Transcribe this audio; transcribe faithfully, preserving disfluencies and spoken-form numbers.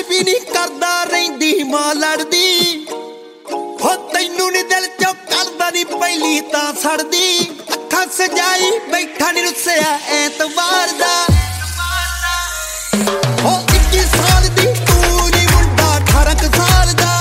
भी नहीं करदा रहिंदी मां लड़दी हो तैनू नी दिल चों करदा नी पहली तां सड़दी अखां सजाई बैठा नी रुस्सिया ऐतवार दा